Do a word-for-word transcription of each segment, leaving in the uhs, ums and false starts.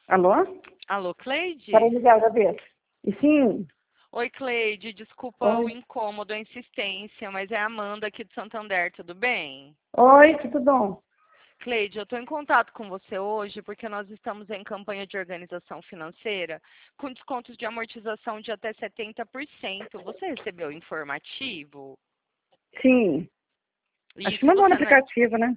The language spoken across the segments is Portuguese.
Alô? Alô, Cleide? Peraí, Miguel, da vez. E sim. Oi, Cleide, desculpa o Oi. incômodo, a insistência, mas é a Amanda aqui de Santander, tudo bem? Oi, tudo bom? Cleide, eu estou em contato com você hoje porque nós estamos em campanha de organização financeira com descontos de amortização de até setenta por cento. Você recebeu o informativo? Sim. Acho que Isso, mandou no você não... aplicativo, né?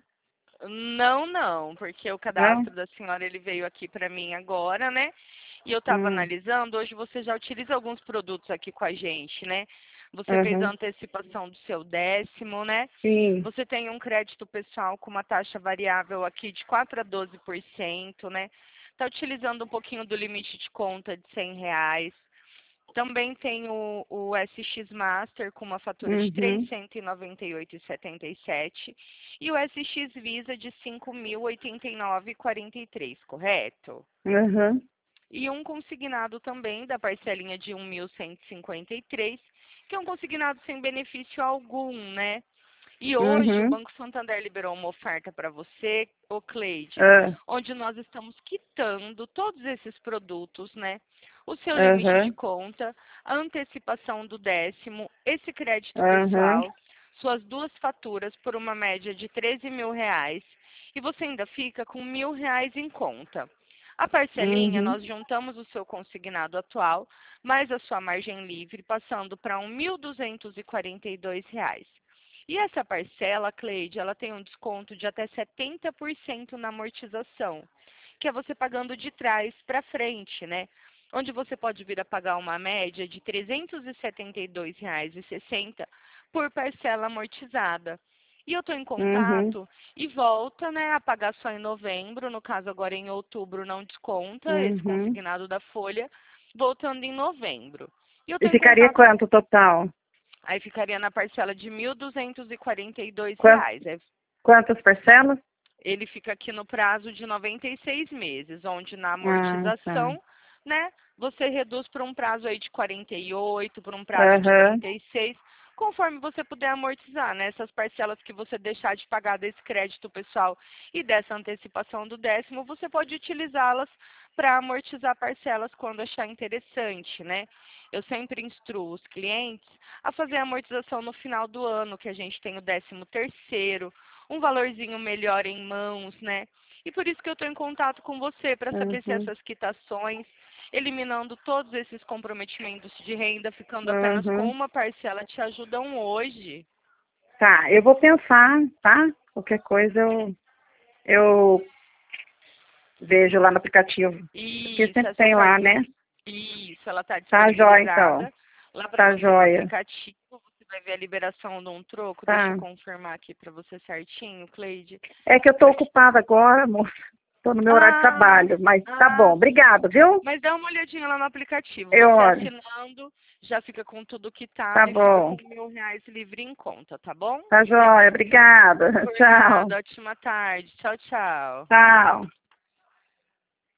Não, não, porque o Não? cadastro da senhora ele veio aqui para mim agora, né? E eu estava Hum. analisando, hoje você já utiliza alguns produtos aqui com a gente, né? Você fez a Uhum. antecipação do seu décimo, né? Sim. Você tem um crédito pessoal com uma taxa variável aqui de quatro a doze por cento, né? Está utilizando um pouquinho do limite de conta de cem reais. Também tem o, o S X Master com uma fatura de Uhum. trezentos e noventa e oito reais e setenta e sete centavos e o S X Visa de cinco mil e oitenta e nove reais e quarenta e três centavos, correto? Uhum. E um consignado também da parcelinha de mil cento e cinquenta e três reais, que é um consignado sem benefício algum, né? E hoje o Uhum. Banco Santander liberou uma oferta para você, ô Cleide, Ah. onde nós estamos quitando todos esses produtos, né? O seu limite de Uhum. conta, a antecipação do décimo, esse crédito Uhum. pessoal, suas duas faturas por uma média de treze mil reais e você ainda fica com mil reais em conta. A parcelinha, Uhum. nós juntamos o seu consignado atual, mais a sua margem livre, passando para mil duzentos e quarenta e dois reais. E essa parcela, Cleide, ela tem um desconto de até setenta por cento na amortização, que é você pagando de trás para frente, né? Onde você pode vir a pagar uma média de trezentos e setenta e dois reais e sessenta centavos por parcela amortizada. E eu estou em Uhum. contato e volta, né, a pagar só em novembro, no caso agora em outubro não desconta esse Uhum. consignado da folha, voltando em novembro. E eu E estou em ficaria contato. quanto total? Aí ficaria na parcela de mil duzentos e quarenta e dois Quan- reais. Aí Quantas parcelas? ele fica aqui no prazo de noventa e seis meses, onde na Ah, tá. amortização, né, você reduz para um prazo aí de quarenta e oito, para um prazo de Aham. trinta e seis, conforme você puder amortizar, né? Essas parcelas que você deixar de pagar desse crédito pessoal e dessa antecipação do décimo, você pode utilizá-las para amortizar parcelas quando achar interessante, né? Eu sempre instruo os clientes a fazer a amortização no final do ano, que a gente tem o décimo terceiro, um valorzinho melhor em mãos, né? E por isso que eu estou em contato com você, para saber se Uhum. essas quitações, eliminando todos esses comprometimentos de renda, ficando apenas com Uhum. uma parcela, te ajudam hoje. Tá, eu vou pensar, tá? Qualquer coisa eu, eu vejo lá no aplicativo. Porque Isso, sempre essa tem lá, parcela. né? Isso, ela está Tá jóia, então. disponibilizada lá para Tá você no jóia. aplicativo. Você vai ver a liberação de um troco. Deixa eu Tá. confirmar aqui para você certinho, Cleide. É que eu tô ocupada agora, moça. Tô no meu horário de Ah, trabalho, mas tá bom. ah, Obrigado, viu? mas dá uma olhadinha lá no aplicativo. Eu Você olho. assinando, já fica com tudo Tá quitado e fica bom. com mil reais livre em conta, tá bom? Tá jóia. Obrigada. Por Tchau. nada. Ótima tarde. Tchau, tchau. Tchau.